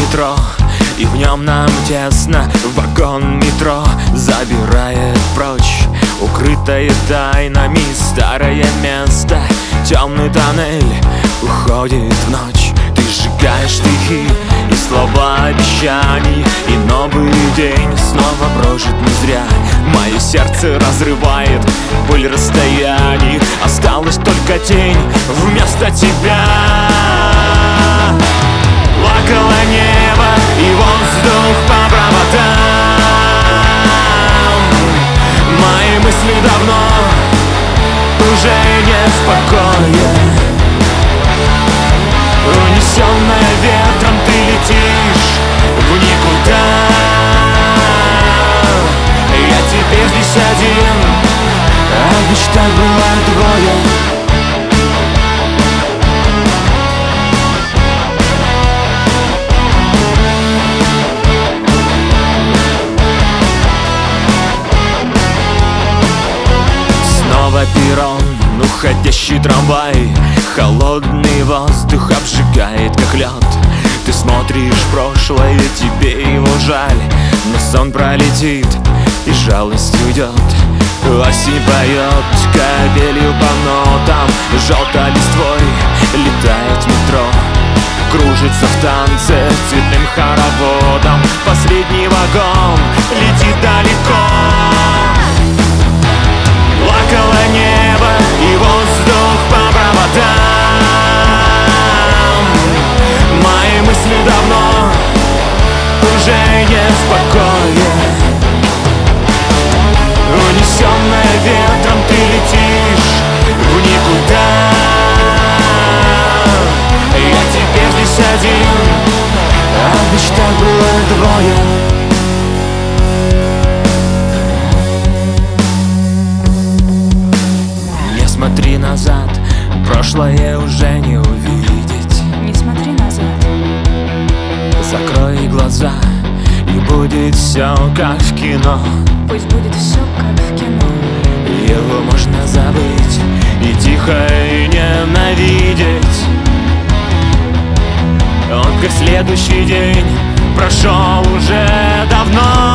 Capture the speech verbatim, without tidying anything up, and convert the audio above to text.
метро, и в нем нам тесно. Вагон метро забирает прочь укрытое тайнами старое место. Темный тоннель уходит в ночь. Ты сжигаешь стихи и слова обещаний, и новый день снова прожит не зря. Мое сердце разрывает боль расстояний. Осталась только тень вместо тебя. Плакало небо и воздух по проводам. Мои мысли давно уже не в покое. Унесенная ветром, ты летишь в никуда. Я теперь здесь один, а в мечтах было двое. Снова перрон, уходящий трамвай. Холодный воздух обжигает, как лед. Ты смотришь в прошлое, тебе его жаль, но сон пролетит и жалость уйдет. Осень поет капелью по нотам, желтой листвой летает метро. Кружится в танце цветным хороводом. Последний вагон летит далеко. Плакало небо и воздух по проводам. Мои мысли давно уже не в покое. Унесенная ветром, ты летишь в никуда. Я теперь здесь один, а в мечтах было двое. Не смотри назад, прошлое уже не увидеть. Не смотри назад. Закрой глаза, и будет все как в кино. Пусть будет все как в кино. Его можно забыть и тихо и ненавидеть. Он как следующий день прошел уже давно.